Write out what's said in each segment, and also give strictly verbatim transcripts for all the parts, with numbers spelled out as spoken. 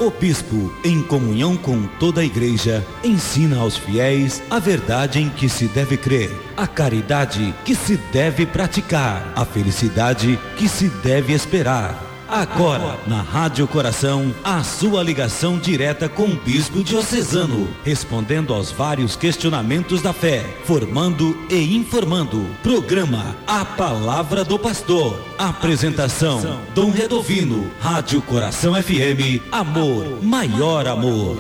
O bispo, em comunhão com toda a igreja, ensina aos fiéis a verdade em que se deve crer, a caridade que se deve praticar, a felicidade que se deve esperar. Agora, na Rádio Coração, a sua ligação direta com o bispo diocesano, respondendo aos vários questionamentos da fé, formando e informando. Programa A Palavra do Pastor. Apresentação, Dom Redovino. Rádio Coração F M, amor, maior amor.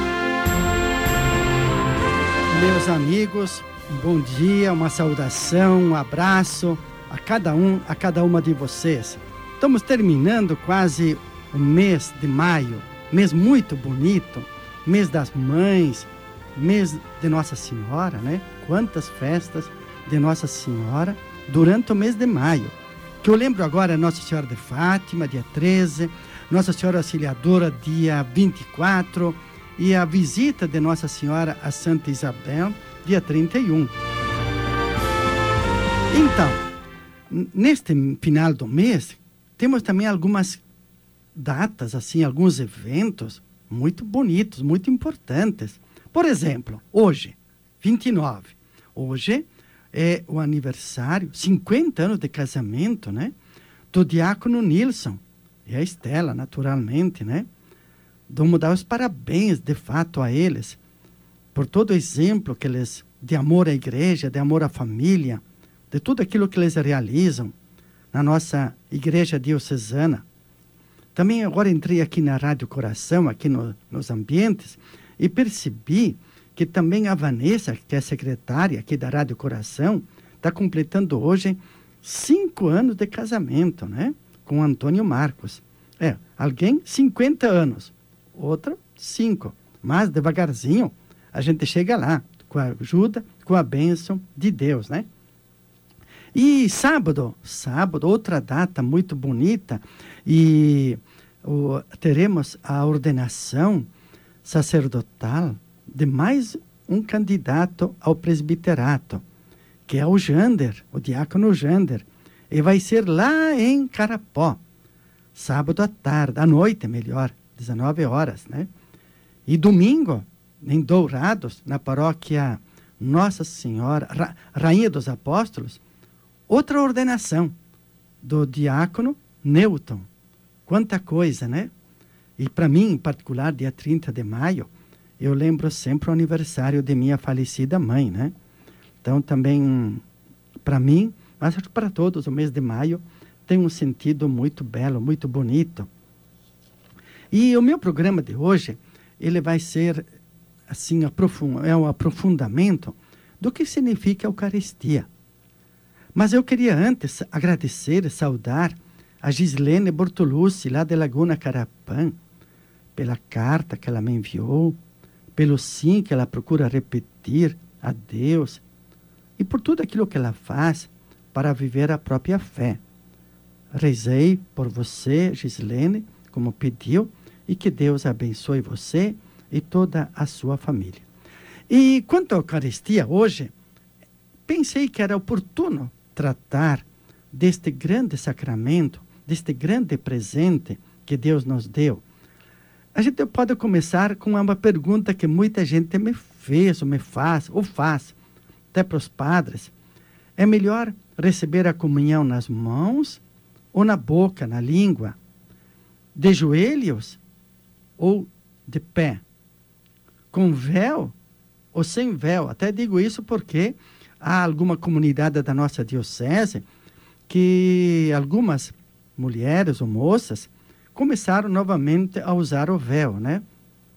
Meus amigos, um bom dia, uma saudação, um abraço a cada um, a cada uma de vocês. Estamos terminando quase o mês de maio, mês muito bonito, mês das mães, mês de Nossa Senhora, né? Quantas festas de Nossa Senhora durante o mês de maio. Que eu lembro agora, Nossa Senhora de Fátima, dia treze, Nossa Senhora Auxiliadora, dia vinte e quatro, e a visita de Nossa Senhora a Santa Isabel, dia trinta e um. Então, neste final do mês, temos também algumas datas, assim, alguns eventos muito bonitos, muito importantes. Por exemplo, hoje, vinte e nove, hoje é o aniversário, cinquenta anos de casamento, né? Do diácono Nilson e a Estela, naturalmente, né? Vamos dar os parabéns, de fato, a eles, por todo o exemplo que eles, de amor à igreja, de amor à família, de tudo aquilo que eles realizam na nossa igreja diocesana. Também agora entrei aqui na Rádio Coração, aqui no, nos ambientes, e percebi que também a Vanessa, que é secretária aqui da Rádio Coração, está completando hoje cinco anos de casamento, né? Com o Antônio Marcos. É, alguém cinquenta anos, outra cinco. Mas devagarzinho a gente chega lá, com a ajuda, com a bênção de Deus, né? E sábado, sábado, outra data muito bonita, e o, teremos a ordenação sacerdotal de mais um candidato ao presbiterato, que é o Jander, o diácono Jander, e vai ser lá em Carapó, sábado à tarde, à noite melhor, dezenove horas, né? E domingo, em Dourados, na paróquia Nossa Senhora, Ra, Rainha dos Apóstolos, outra ordenação do diácono Newton. Quanta coisa, né? E para mim, em particular, dia trinta de maio, eu lembro sempre o aniversário de minha falecida mãe, né? Então, também, para mim, mas para todos, o mês de maio tem um sentido muito belo, muito bonito. E o meu programa de hoje, ele vai ser, assim, é um aprofundamento do que significa a Eucaristia. Mas eu queria antes agradecer e saudar a Gislene Bortolucci, lá de Laguna Carapã, pela carta que ela me enviou, pelo sim que ela procura repetir a Deus, e por tudo aquilo que ela faz para viver a própria fé. Rezei por você, Gislene, como pediu, e que Deus abençoe você e toda a sua família. E quanto à Eucaristia, hoje, pensei que era oportuno tratar deste grande sacramento, deste grande presente que Deus nos deu. A gente pode começar com uma pergunta que muita gente me fez, ou me faz, ou faz, até para os padres. É melhor receber a comunhão nas mãos, ou na boca, na língua? De joelhos, ou de pé? Com véu, ou sem véu? Até digo isso porque há alguma comunidade da nossa diocese que algumas mulheres ou moças começaram novamente a usar o véu, né?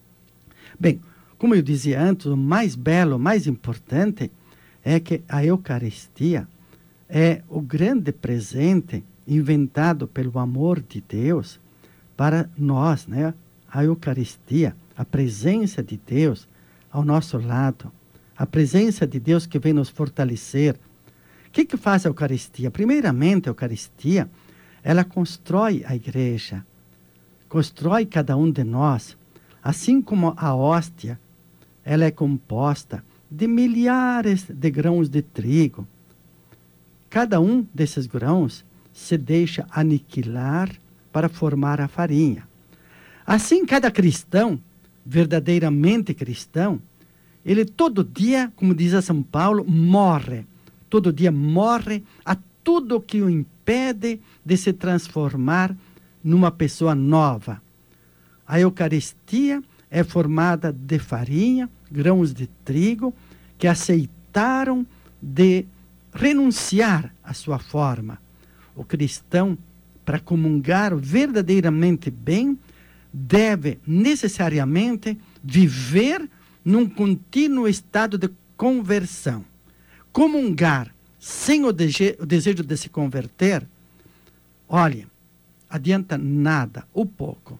Bem, como eu dizia antes, o mais belo, o mais importante é que a Eucaristia é o grande presente inventado pelo amor de Deus para nós, né? A Eucaristia, a presença de Deus ao nosso lado, a presença de Deus que vem nos fortalecer. O que que faz a Eucaristia? Primeiramente, a Eucaristia, ela constrói a igreja, constrói cada um de nós, assim como a hóstia, ela é composta de milhares de grãos de trigo. Cada um desses grãos se deixa aniquilar para formar a farinha. Assim, cada cristão, verdadeiramente cristão, ele todo dia, como diz a São Paulo, morre. Todo dia morre a tudo que o impede de se transformar numa pessoa nova. A Eucaristia é formada de farinha, grãos de trigo, que aceitaram de renunciar à sua forma. O cristão, para comungar verdadeiramente bem, deve necessariamente viver num contínuo estado de conversão. Comungar sem o, dese- o desejo de se converter, olha, adianta nada, ou pouco.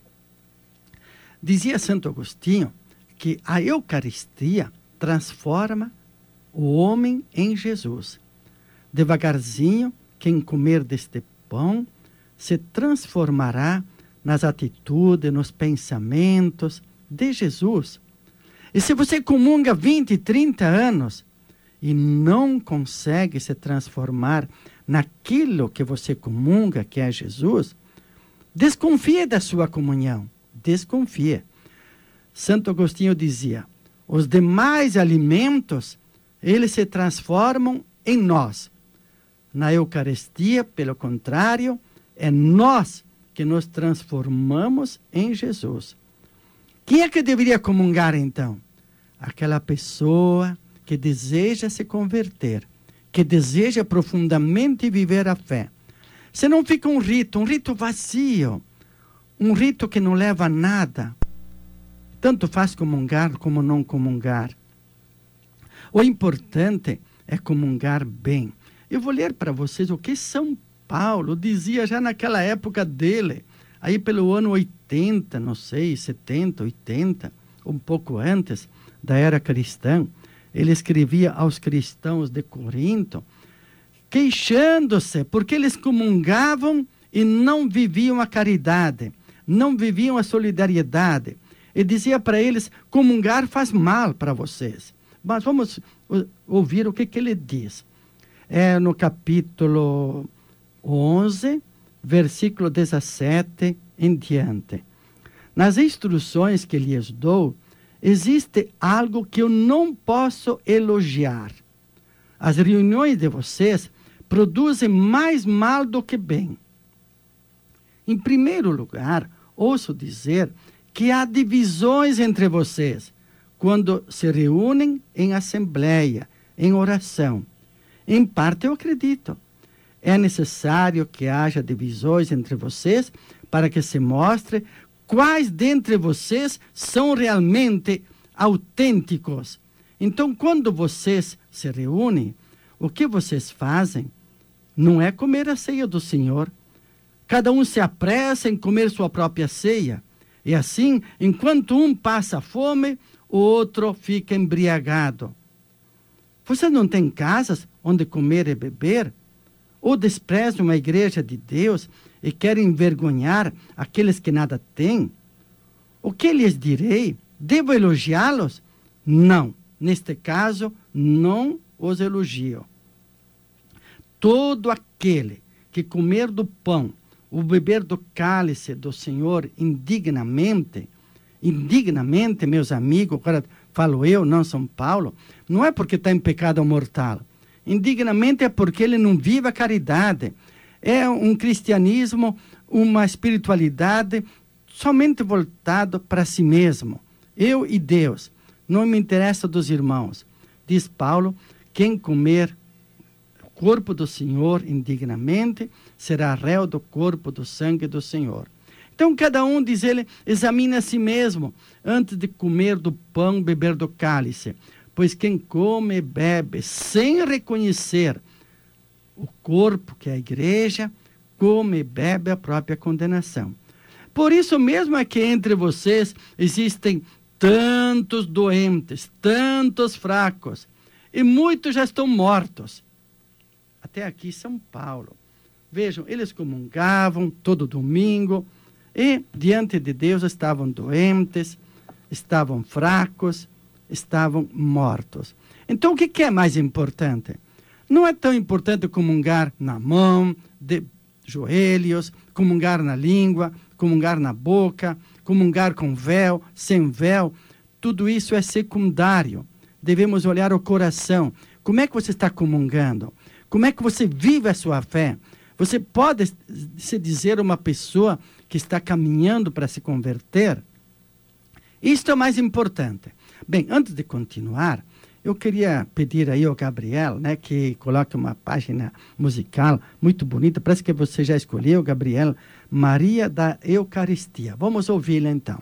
Dizia Santo Agostinho que a Eucaristia transforma o homem em Jesus. Devagarzinho, quem comer deste pão se transformará nas atitudes, nos pensamentos de Jesus. E se você comunga vinte, trinta anos e não consegue se transformar naquilo que você comunga, que é Jesus, desconfie da sua comunhão. Desconfie. Santo Agostinho dizia, os demais alimentos, eles se transformam em nós. Na Eucaristia, pelo contrário, é nós que nos transformamos em Jesus. Quem é que deveria comungar, então? Aquela pessoa que deseja se converter, que deseja profundamente viver a fé. Se não fica um rito, um rito vazio, um rito que não leva a nada. Tanto faz comungar como não comungar. O importante é comungar bem. Eu vou ler para vocês o que São Paulo dizia já naquela época dele, aí pelo ano oitenta, não sei, setenta, oitenta, um pouco antes da era cristã. Ele escrevia aos cristãos de Corinto, queixando-se, porque eles comungavam e não viviam a caridade, não viviam a solidariedade. E dizia para eles, comungar faz mal para vocês. Mas vamos ouvir o que, que ele diz. É no capítulo onze, versículo dezessete em diante. Nas instruções que lhes dou, existe algo que eu não posso elogiar. As reuniões de vocês produzem mais mal do que bem. Em primeiro lugar, ouço dizer que há divisões entre vocês quando se reúnem em assembleia, em oração. Em parte eu acredito. É necessário que haja divisões entre vocês para que se mostre quais dentre vocês são realmente autênticos. Então, quando vocês se reúnem, o que vocês fazem não é comer a ceia do Senhor. Cada um se apressa em comer sua própria ceia. E assim, enquanto um passa fome, o outro fica embriagado. Vocês não têm casas onde comer e beber? Ou desprezam a igreja de Deus e querem envergonhar aqueles que nada têm? O que lhes direi? Devo elogiá-los? Não. Neste caso, não os elogio. Todo aquele que comer do pão ou beber do cálice do Senhor indignamente, indignamente, meus amigos, agora falo eu, não São Paulo, não é porque está em pecado mortal. Indignamente é porque ele não vive a caridade. É um cristianismo, uma espiritualidade somente voltado para si mesmo. Eu e Deus. Não me interessa dos irmãos. Diz Paulo, quem comer o corpo do Senhor indignamente, será réu do corpo, do sangue do Senhor. Então, cada um, diz ele, examine a si mesmo, antes de comer do pão, beber do cálice. Pois quem come e bebe sem reconhecer o corpo, que é a igreja, come e bebe a própria condenação. Por isso mesmo é que entre vocês existem tantos doentes, tantos fracos, e muitos já estão mortos. Até aqui São Paulo. Vejam, eles comungavam todo domingo, e diante de Deus estavam doentes, estavam fracos, estavam mortos. Então, o que é mais importante? Não é tão importante comungar na mão, de, joelhos, comungar na língua, comungar na boca, comungar com véu, sem véu. Tudo isso é secundário. Devemos olhar o coração. Como é que você está comungando? Como é que você vive a sua fé? Você pode se dizer uma pessoa que está caminhando para se converter? Isto é o mais importante. Bem, antes de continuar, eu queria pedir aí ao Gabriel, né, que coloque uma página musical muito bonita. Parece que você já escolheu, Gabriel, Maria da Eucaristia. Vamos ouvi-la então.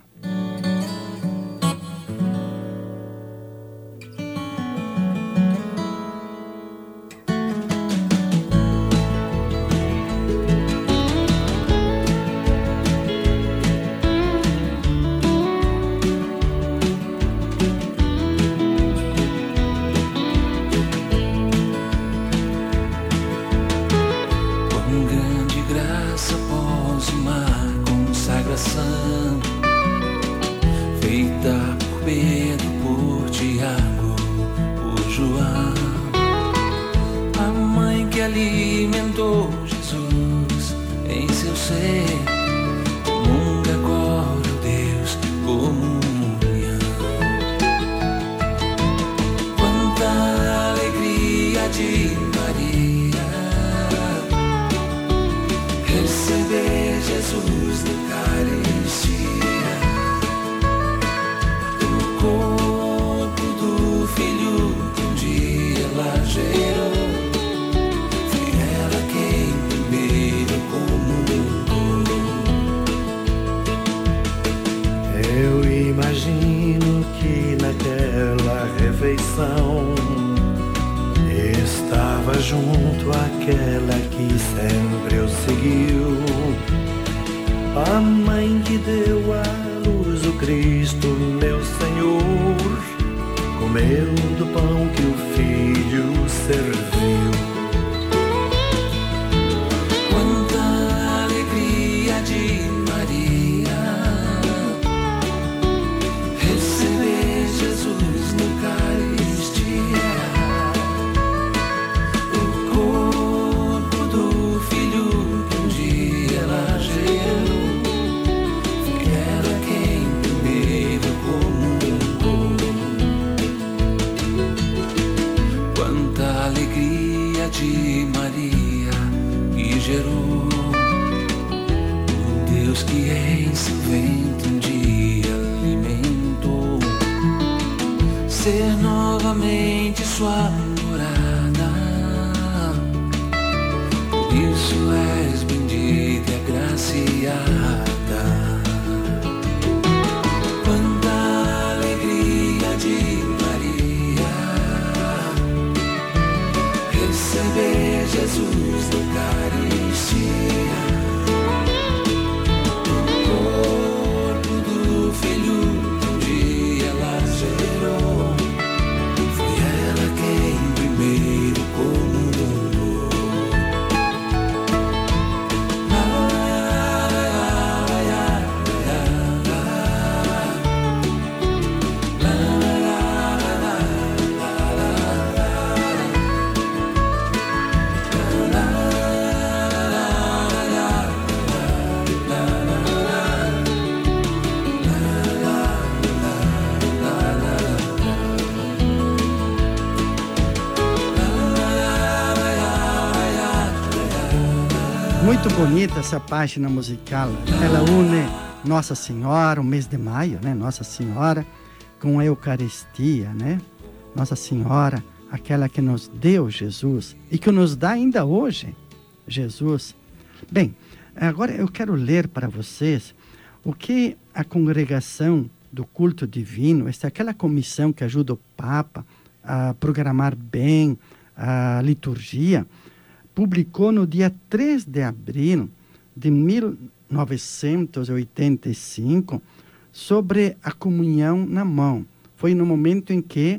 Muito bonita essa página musical. Ela une Nossa Senhora, o mês de maio, né? Nossa Senhora, com a Eucaristia, né? Nossa Senhora, aquela que nos deu Jesus e que nos dá ainda hoje Jesus. Bem, agora eu quero ler para vocês o que a congregação do culto divino, esta é aquela comissão que ajuda o Papa a programar bem a liturgia, publicou no dia três de abril de mil novecentos e oitenta e cinco sobre a comunhão na mão. Foi no momento em que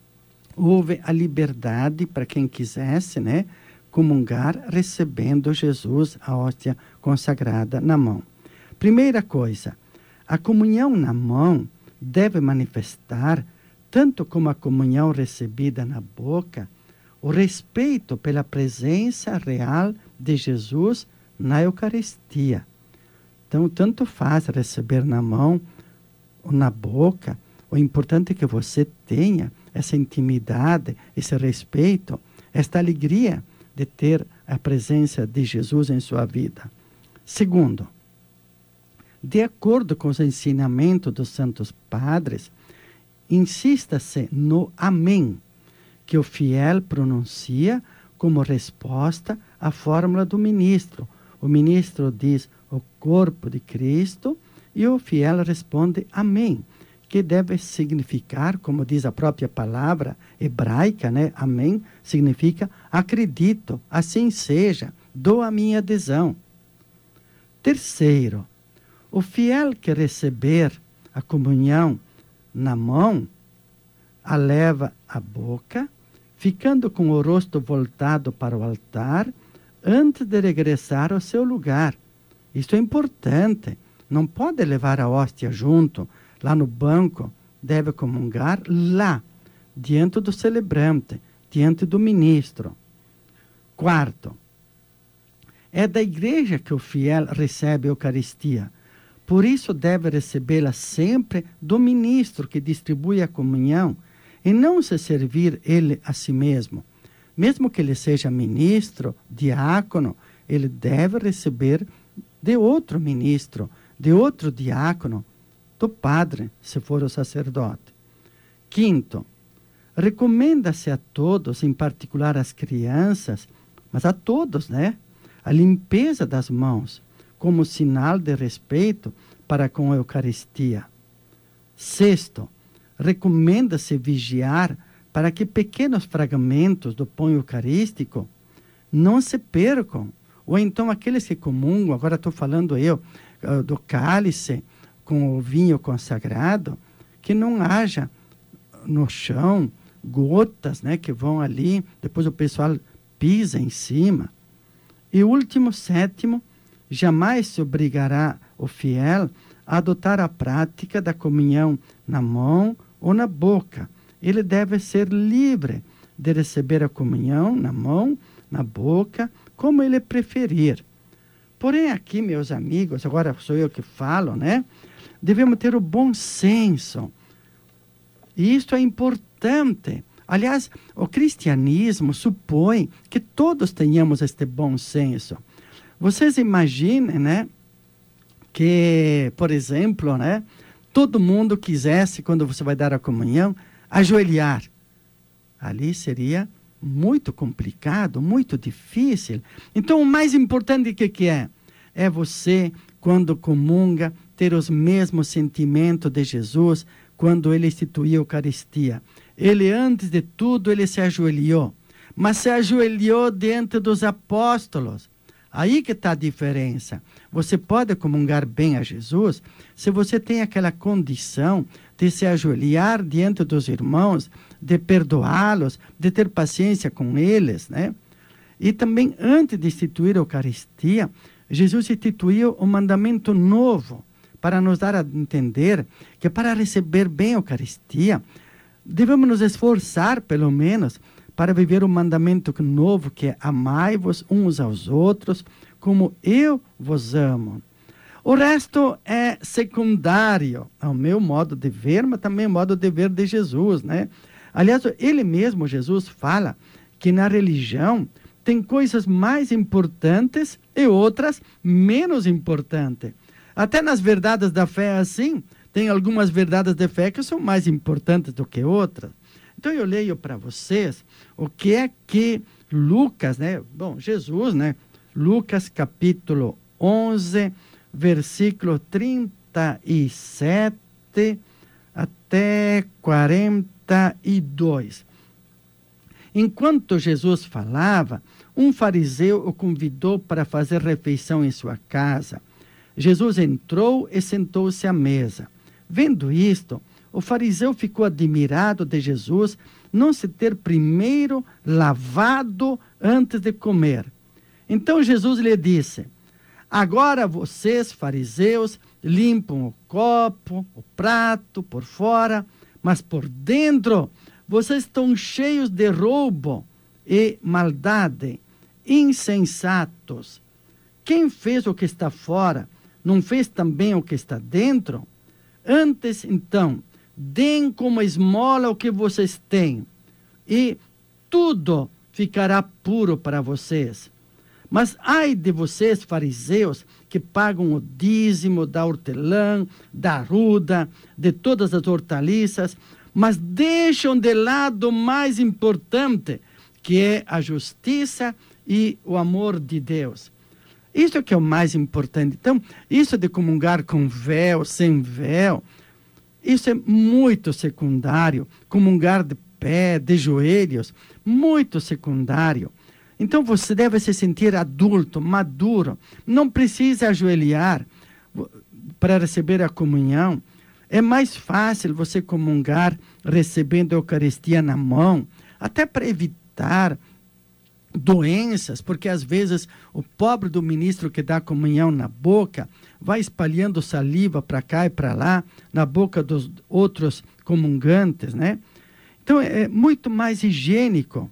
houve a liberdade para quem quisesse, né, comungar recebendo Jesus, a hóstia consagrada na mão. Primeira coisa, a comunhão na mão deve manifestar, tanto como a comunhão recebida na boca, o respeito pela presença real de Jesus na Eucaristia. Então, tanto faz receber na mão ou na boca. O importante é que você tenha essa intimidade, esse respeito, esta alegria de ter a presença de Jesus em sua vida. Segundo, de acordo com os ensinamentos dos Santos Padres, insista-se no Amém, que o fiel pronuncia como resposta à fórmula do ministro. O ministro diz o corpo de Cristo e o fiel responde Amém, que deve significar, como diz a própria palavra hebraica, né? Amém significa acredito, assim seja, dou a minha adesão. Terceiro, o fiel que receber a comunhão na mão, a leva à boca, ficando com o rosto voltado para o altar, antes de regressar ao seu lugar. Isso é importante. Não pode levar a hóstia junto, lá no banco, deve comungar lá, diante do celebrante, diante do ministro. Quarto, é da igreja que o fiel recebe a Eucaristia. Por isso deve recebê-la sempre do ministro que distribui a comunhão e não se servir ele a si mesmo. Mesmo que ele seja ministro, diácono, ele deve receber de outro ministro, de outro diácono, do padre, se for o sacerdote. Quinto, recomenda-se a todos, em particular às crianças, mas a todos, né? A limpeza das mãos, como sinal de respeito para com a Eucaristia. Sexto, recomenda-se vigiar para que pequenos fragmentos do pão eucarístico não se percam. Ou então aqueles que comungam, agora estou falando eu, do cálice com o vinho consagrado, que não haja no chão gotas, né, que vão ali, depois o pessoal pisa em cima. E último, sétimo, jamais se obrigará o fiel a adotar a prática da comunhão na mão ou na boca. Ele deve ser livre de receber a comunhão na mão, na boca, como ele preferir. Porém, aqui, meus amigos, agora sou eu que falo, né? Devemos ter o bom senso. E isso é importante. Aliás, o cristianismo supõe que todos tenhamos este bom senso. Vocês imaginem, né, que, por exemplo, né, todo mundo quisesse, quando você vai dar a comunhão, ajoelhar. Ali seria muito complicado, muito difícil. Então, o mais importante que, que é? É você, quando comunga, ter os mesmos sentimentos de Jesus quando ele instituiu a Eucaristia. Ele, antes de tudo, ele se ajoelhou. Mas se ajoelhou diante dos apóstolos. Aí que está a diferença. Você pode comungar bem a Jesus se você tem aquela condição de se ajoelhar diante dos irmãos, de perdoá-los, de ter paciência com eles, né? E também, antes de instituir a Eucaristia, Jesus instituiu um mandamento novo para nos dar a entender que para receber bem a Eucaristia, devemos nos esforçar, pelo menos, para viver o mandamento novo, que é amai-vos uns aos outros, como eu vos amo. O resto é secundário, ao meu modo de ver, mas também ao modo de ver de Jesus, né? Aliás, ele mesmo, Jesus, fala que na religião tem coisas mais importantes e outras menos importantes. Até nas verdades da fé é assim, tem algumas verdades de fé que são mais importantes do que outras. Então eu leio para vocês o que é que Lucas, né? Bom, Jesus, né? Lucas capítulo onze, versículo trinta e sete até quarenta e dois. Enquanto Jesus falava, um fariseu o convidou para fazer refeição em sua casa. Jesus entrou e sentou-se à mesa. Vendo isto, o fariseu ficou admirado de Jesus não se ter primeiro lavado antes de comer. Então Jesus lhe disse: agora vocês, fariseus, limpam o copo, o prato por fora, mas por dentro vocês estão cheios de roubo e maldade, insensatos. quem fez o que está fora, não fez também o que está dentro? Antes, então, deem como esmola o que vocês têm, e tudo ficará puro para vocês. Mas ai de vocês, fariseus, que pagam o dízimo da hortelã, da arruda, de todas as hortaliças, mas deixam de lado o mais importante, que é a justiça e o amor de Deus. Isso que é o mais importante. Então, isso de comungar com véu, sem véu, isso é muito secundário. Comungar de pé, de joelhos, muito secundário. Então, você deve se sentir adulto, maduro. Não precisa ajoelhar para receber a comunhão. É mais fácil você comungar recebendo a Eucaristia na mão, até para evitar doenças, porque às vezes o pobre do ministro que dá comunhão na boca vai espalhando saliva para cá e para lá, na boca dos outros comungantes, né? Então é muito mais higiênico.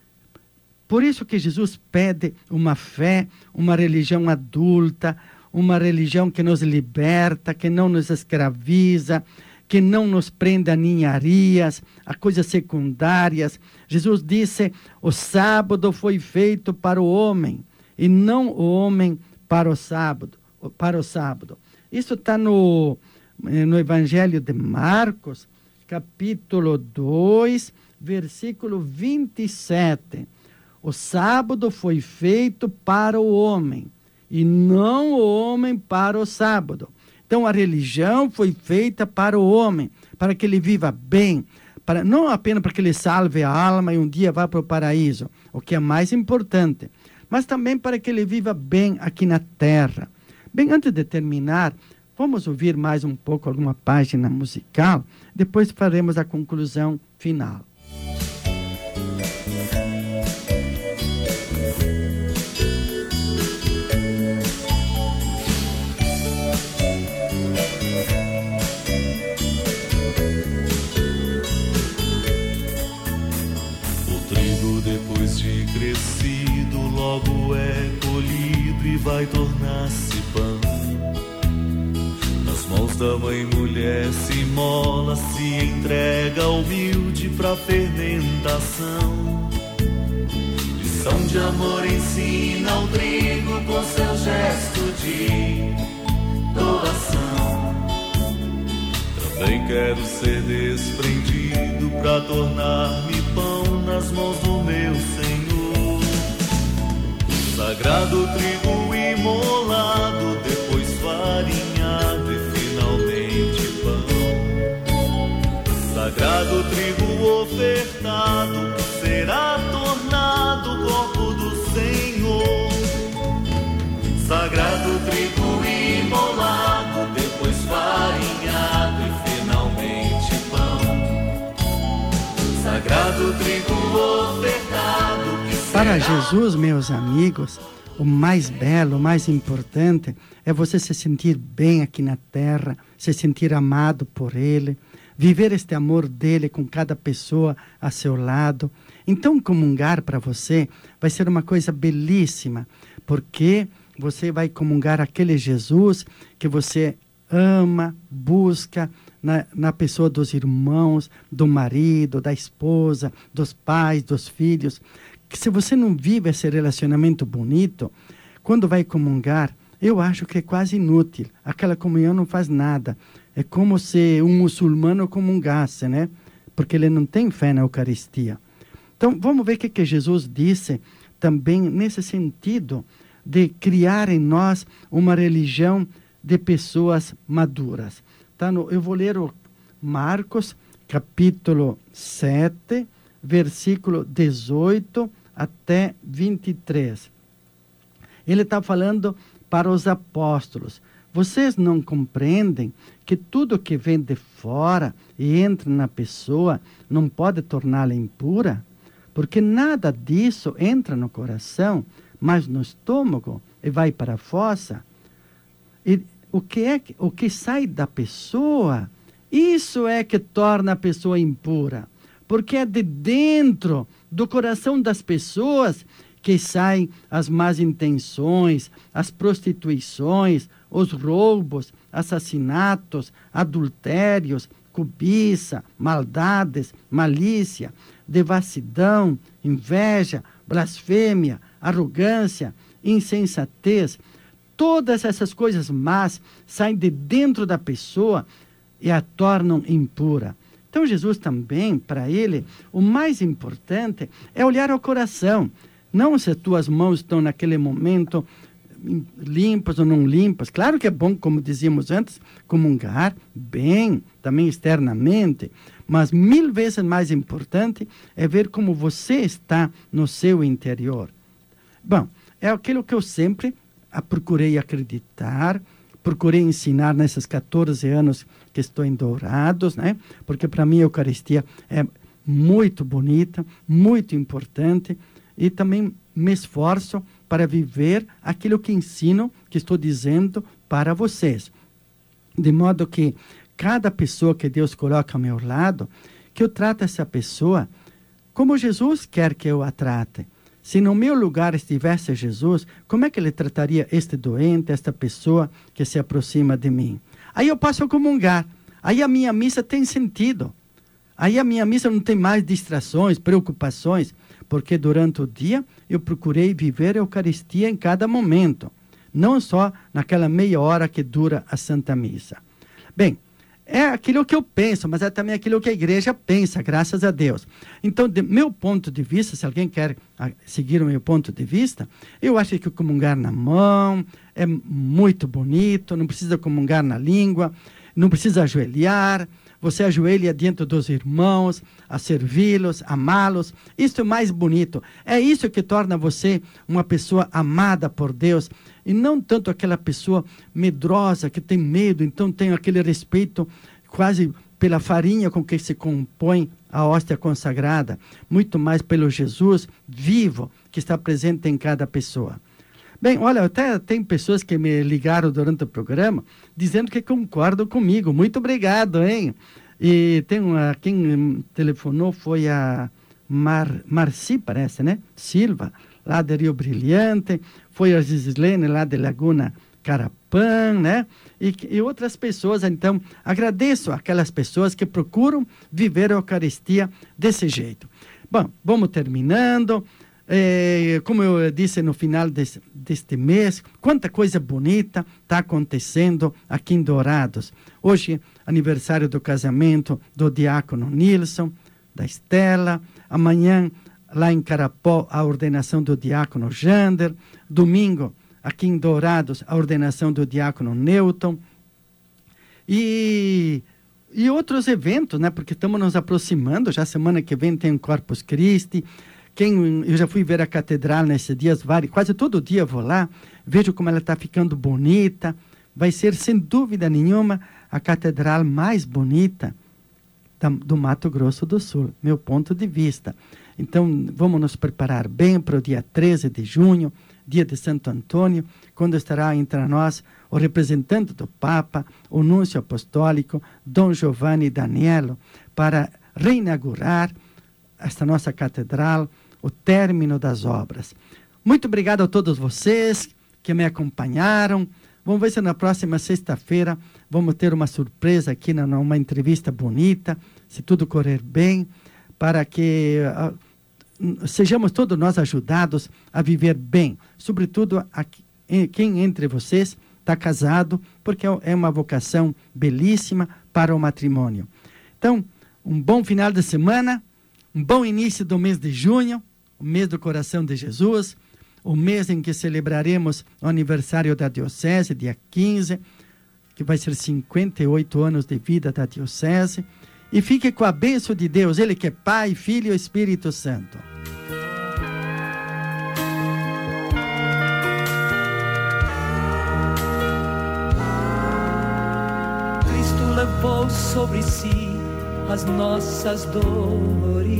Por isso que Jesus pede uma fé, uma religião adulta, uma religião que nos liberta, que não nos escraviza, que não nos prenda a ninharias, a coisas secundárias. Jesus disse, o sábado foi feito para o homem, e não o homem para o sábado. Para o sábado. Isso está no, no Evangelho de Marcos, capítulo dois, versículo vinte e sete. O sábado foi feito para o homem, e não o homem para o sábado. Então, a religião foi feita para o homem, para que ele viva bem, para, não apenas para que ele salve a alma e um dia vá para o paraíso, o que é mais importante, mas também para que ele viva bem aqui na terra. Bem, antes de terminar, vamos ouvir mais um pouco alguma página musical, depois faremos a conclusão final. Crescido, logo é colhido e vai tornar-se pão. Nas mãos da mãe mulher se mola, se entrega humilde pra fermentação. Lição de amor ensina o trigo com seu gesto de doação. Também quero ser desprendido pra tornar-me pão nas mãos do meu Senhor. Sagrado trigo imolado, depois farinhado e finalmente pão. Sagrado trigo ofertado, que será tornado corpo do Senhor. Sagrado trigo imolado, depois farinhado e finalmente pão. Sagrado trigo ofertado, que Para Jesus, meus amigos, o mais belo, o mais importante é você se sentir bem aqui na terra, se sentir amado por Ele, viver este amor dele com cada pessoa a seu lado. Então, comungar para você vai ser uma coisa belíssima, porque você vai comungar aquele Jesus que você ama, busca na, na pessoa dos irmãos, do marido, da esposa, dos pais, dos filhos. Que se você não vive esse relacionamento bonito, quando vai comungar, eu acho que é quase inútil. Aquela comunhão não faz nada. É como se um muçulmano comungasse, né? Porque ele não tem fé na Eucaristia. Então, vamos ver o que, que Jesus disse também nesse sentido de criar em nós uma religião de pessoas maduras. Tá no, eu vou ler o Marcos, capítulo sete, versículo dezoito até vinte e três. Ele está falando para os apóstolos. Vocês não compreendem que tudo que vem de fora e entra na pessoa não pode torná-la impura? Porque nada disso entra no coração, mas no estômago e vai para a fossa. E o que é que, o que sai da pessoa, isso é que torna a pessoa impura. Porque é de dentro do coração das pessoas que saem as más intenções, as prostituições, os roubos, assassinatos, adultérios, cobiça, maldades, malícia, devassidão, inveja, blasfêmia, arrogância, insensatez. Todas essas coisas más saem de dentro da pessoa e a tornam impura. Então Jesus também, para ele, o mais importante é olhar ao coração. Não se as tuas mãos estão naquele momento limpas ou não limpas. Claro que é bom, como dizíamos antes, comungar bem, também externamente. Mas mil vezes mais importante é ver como você está no seu interior. Bom, é aquilo que eu sempre procurei acreditar, procurei ensinar nesses quatorze anos que estou em Dourados, né? Porque para mim a Eucaristia é muito bonita, muito importante, e também me esforço para viver aquilo que ensino, que estou dizendo para vocês. De modo que cada pessoa que Deus coloca ao meu lado, que eu trate essa pessoa como Jesus quer que eu a trate. Se no meu lugar estivesse Jesus, como é que ele trataria este doente, esta pessoa que se aproxima de mim? Aí eu passo a comungar. Aí a minha missa tem sentido. Aí a minha missa não tem mais distrações, preocupações, porque durante o dia eu procurei viver a Eucaristia em cada momento, não só naquela meia hora que dura a Santa Missa. Bem, é aquilo que eu penso, mas é também aquilo que a igreja pensa, graças a Deus. Então, do meu ponto de vista, se alguém quer seguir o meu ponto de vista, eu acho que comungar na mão é muito bonito, não precisa comungar na língua, não precisa ajoelhar, você ajoelha diante dos irmãos, a servi-los, amá-los. Isso é mais bonito. É isso que torna você uma pessoa amada por Deus, e não tanto aquela pessoa medrosa que tem medo, então tem aquele respeito quase pela farinha com que se compõe a hóstia consagrada, muito mais pelo Jesus vivo que está presente em cada pessoa. Bem, olha, até tem pessoas que me ligaram durante o programa dizendo que concordam comigo. Muito obrigado, hein? E tem uma, quem telefonou foi a Mar, Marci, parece, né? Silva, lá de Rio Brilhante. Foi a Gislene, lá de Laguna Carapã, né? E, e outras pessoas. Então, agradeço aquelas pessoas que procuram viver a Eucaristia desse jeito. Bom, vamos terminando. É, como eu disse no final desse, deste mês, quanta coisa bonita está acontecendo aqui em Dourados. Hoje, aniversário do casamento do diácono Nilson, da Estela. Amanhã, lá em Carapó, a ordenação do diácono Jander. Domingo, aqui em Dourados, a ordenação do diácono Newton. E... E outros eventos, né? Porque estamos nos aproximando. Já semana que vem tem o Corpus Christi. Quem, eu já fui ver a catedral nesses dias, vários, quase todo dia vou lá, vejo como ela está ficando bonita. Vai ser, sem dúvida nenhuma, a catedral mais bonita da, do Mato Grosso do Sul, meu ponto de vista. Então, vamos nos preparar bem para o dia treze de junho, dia de Santo Antônio, quando estará entre nós o representante do Papa, o Núncio Apostólico, Dom Giovanni Daniello, para reinaugurar esta nossa catedral, o término das obras. Muito obrigado a todos vocês que me acompanharam. Vamos ver se na próxima sexta-feira vamos ter uma surpresa aqui, numa entrevista bonita, se tudo correr bem, para que uh, sejamos todos nós ajudados a viver bem. Sobretudo aqui, quem entre vocês está casado, porque é uma vocação belíssima para o matrimônio. Então, um bom final de semana. Um bom início do mês de junho, o mês do coração de Jesus, o mês em que celebraremos o aniversário da Diocese, dia quinze, que vai ser cinquenta e oito anos de vida da Diocese. E fique com a bênção de Deus, Ele que é Pai, Filho e Espírito Santo. Cristo levou sobre si as nossas dores,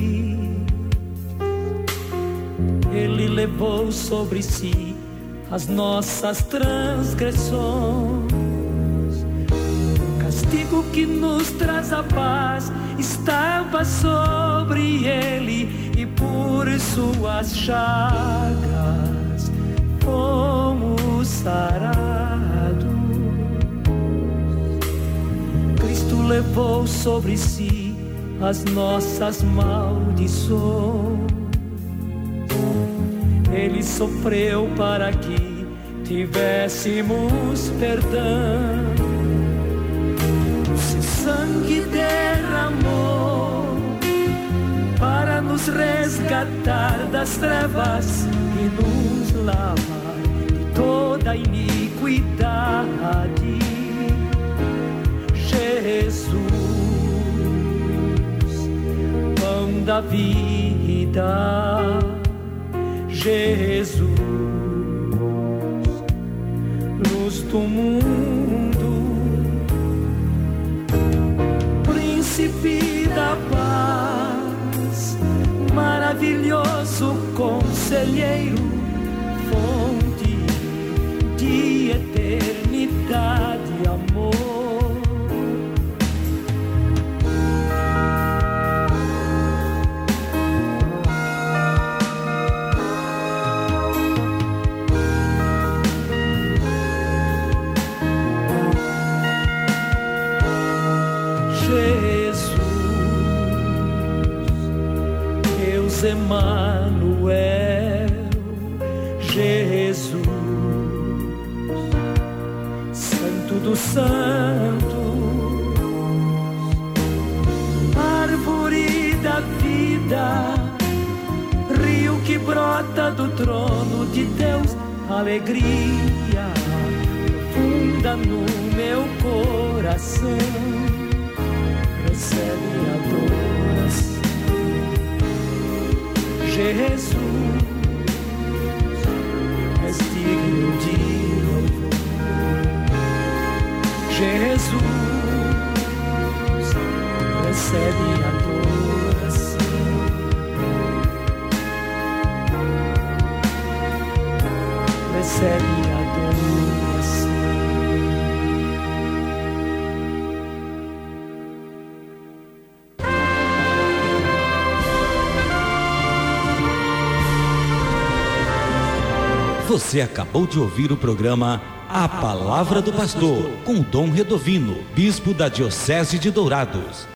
Ele levou sobre si as nossas transgressões. O castigo que nos traz a paz estava sobre Ele, e por suas chagas fomos sarados. Cristo levou sobre si as nossas maldições. Ele sofreu para que tivéssemos perdão. Seu sangue derramou para nos resgatar das trevas e nos lavar de toda iniquidade. Jesus, pão da vida. Jesus, luz do mundo, príncipe da paz, maravilhoso conselheiro, fonte de eternidade e amor. Emanuel, Jesus, Santo dos Santos, árvore da vida, rio que brota do trono de Deus, alegria profunda no meu coração, recebe adoração. Jesus, és digno de louvor. Jesus, recebe adoração. Recebe adoração. Você acabou de ouvir o programa A Palavra do Pastor, com Dom Redovino, bispo da Diocese de Dourados.